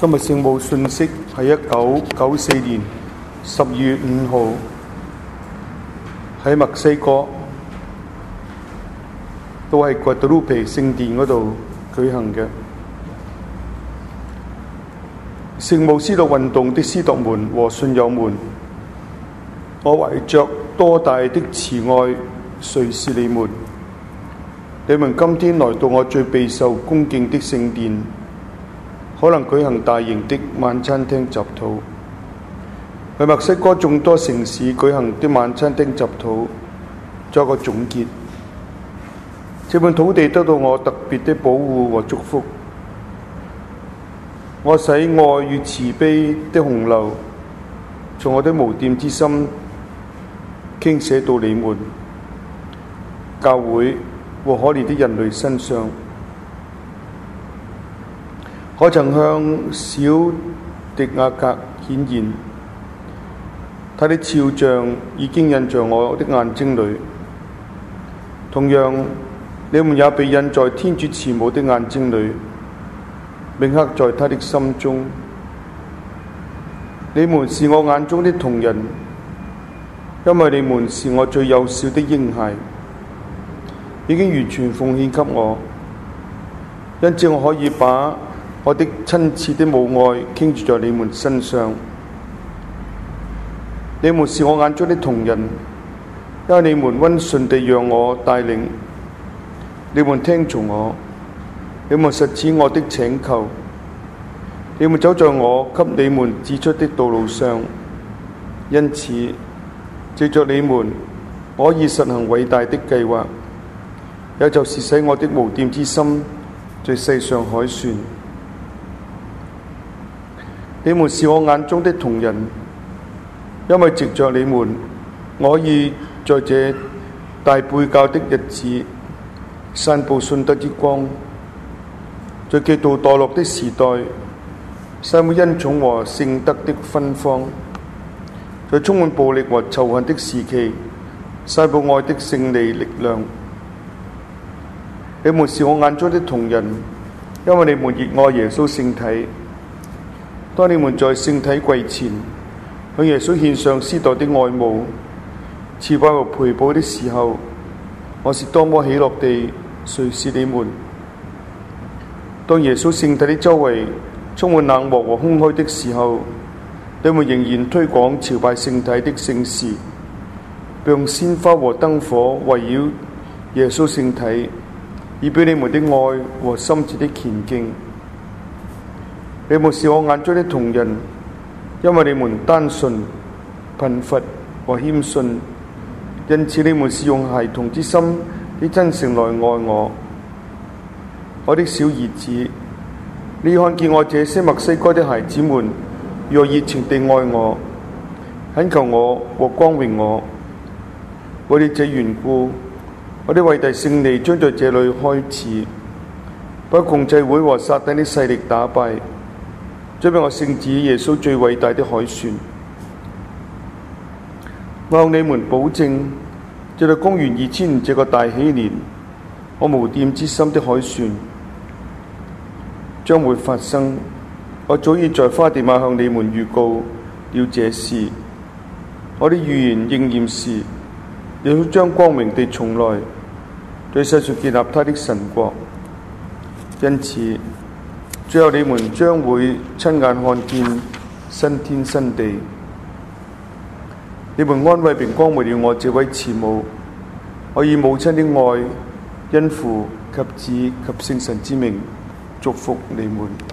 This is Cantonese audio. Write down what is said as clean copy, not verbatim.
今日聖母信息係1994年12月5號喺墨西哥，都係瓜德魯皮聖殿嗰度舉行嘅。聖母司鐸運動的司鐸們和信友們，我懷着多大的慈愛垂視你們。你們今天來到我最備受恭敬的聖殿，可能舉行大型的晚餐廳集禱。喺墨西哥眾多城市舉行的晚餐廳集禱，作個總結。這片土地得到我特別的保護和祝福。我使愛與慈悲的洪流從我的無玷之心傾瀉到你們教會和可憐的人類身上。我曾向小狄亞格顯現，他的肖像已經印在我的眼睛裏。同樣，你們也被印在天主慈母的眼睛裏，銘刻在他的心中。你們是我眼中的瞳人，因為你們是我最幼小的嬰孩，已經完全奉獻給我，因此我可以把我的親切的母愛傾注在你們身上。你們是我眼中的瞳人，因為你們溫順地讓我帶領，你們聽從我，你們實踐我的請求，你們走在我給你們指出的道路上。因此，藉着你們，我可以實行偉大的計劃，也就是使我的無玷之心在世上凱旋。你們是我眼中的瞳人，因為藉着你們，我可以在這大背教的日子散布信德之光，在極度墮落的時代散布恩寵和聖德的芬芳，在充滿暴力和仇恨的時期散布愛的勝利力量。你們是我眼中的瞳人，因為你們熱愛耶穌聖體。當你們在聖體櫃前向耶穌獻上司鐸的愛慕、慈愛和陪伴的時候，我是多麼喜樂地垂視你們。當耶穌聖體的周圍充滿冷漠和空虛的時候，你們仍然推廣朝拜聖體的聖事，並用鮮花和燈火圍繞耶穌聖體，以表你們的愛和深切的虔敬。你們是我眼中的瞳人，因為你們單純、貧乏和謙遜，因此你們是用孩童之心的真誠來愛我。我的小兒子，你看見我這些墨西哥的孩子們若熱情地愛我，懇求我和光榮我。為了這緣故，我的偉大勝利將在這裏開始，把共濟會和撒旦的勢力打敗，將俾我聖子耶穌最偉大的凱旋。我向你們保證，就在公元2000年這個大喜年，我無玷之心的凱旋將會發生。我早已在花地瑪向你們預告了這事。我的預言應驗時，耶穌將光榮地重來，對世上建立他的神國。因此，最後你們將會親眼看見新天新地。你們安慰並光榮了我這位慈母。我以母親的愛，因父及子及聖神之名祝福你們。